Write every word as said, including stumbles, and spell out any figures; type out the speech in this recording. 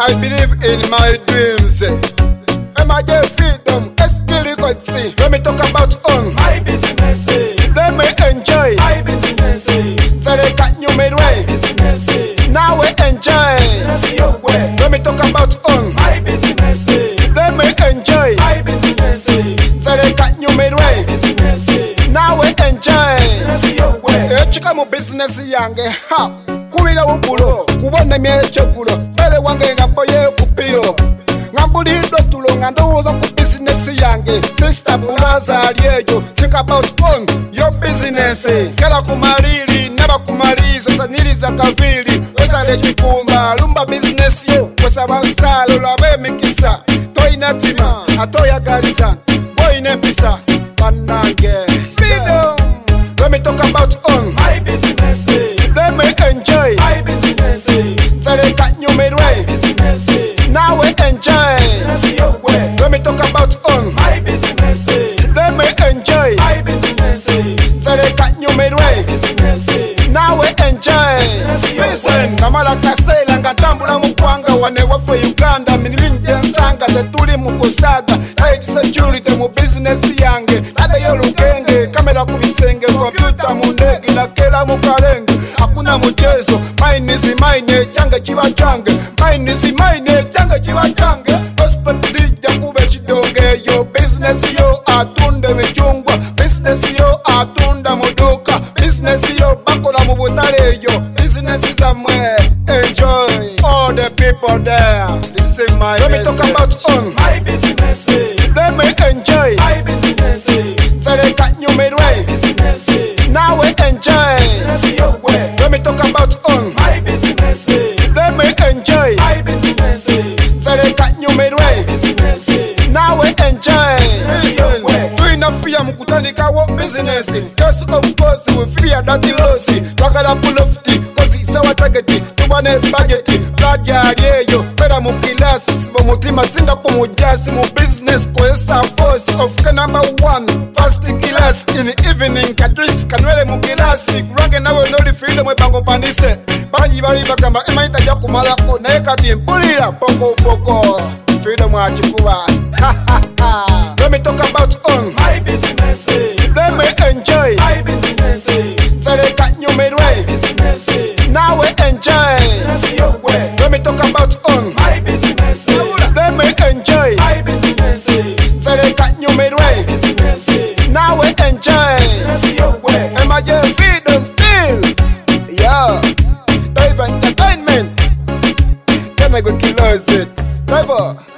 I believe in my dreams. Am I get freedom? Skill could see. Let me talk about on my business. Let me enjoy my business. So they got you made way. My business. Now we enjoy business your way. Let me talk about on my business. Let me enjoy my business. So they got you made way. My business. Now we enjoy business your way. Echika mu business yange ha kubira ubulo kubona myechegulo bele wange ngapoye kupiro ngambulidwa tulonga ndowooza ku business yange sister bulaza aliejo think about on your business kala kumalili naba kumaliza saniriza kavili wesale chikumba lumba business yo kwesaba nsalo lwabe mikisa toina tima atoyagaliza goine mpisa banange freedom. Let me talk about on my business. Let me enjoy my business. So they got you made way. My business. Now we enjoy business your way. Let me talk about on my business. Let me enjoy my business. So they got you made way. My business. Now we enjoy Listen, kamala kasela ngatambula mukwanga wane wafe Uganda minilinje nsanga tetuli mukusaga tight security mu business yange tada yolukenge kamera kubisenge computer mundegi lakela mukalenge hakuna mchezo mine is mine change chiba change mine is mine change chiba change hospital kube chidonge yo business yo atunde michungwa business yo atunda muduka business yo bakola mubutale yo business is a enjoy all the people there. This is my let business. Me talk about on my business. Let me enjoy my business. So they got you made way. My business. Now we enjoy business your way. Let me talk about on my business. Let me enjoy my business. So they got you made way. My business. Now we enjoy business your way. Do enough fear mukutandika wo business. Just of course we fear that the loss. Twagala pull off the cause it's our target. Tubane budget. Blood yalieyo pera mu class bo mutima singa po mujasi mu business koesa force of number one first class in the evening kadris kanwele mu class kurange nawe no feel mwe bango panise banyi bali bagamba emaita ya kumala ko naye kati mpulira poko poko freedom achikuba let me talk about on my business. Let me enjoy my business. So they got you made way. My business. Now we enjoy business your way. Let me talk about on my business. Let me enjoy my business. So they got you made way. My business. Now we enjoy business your way. Am I just freedom still? Yeah. Live entertainment. Can I go kill us it? Never.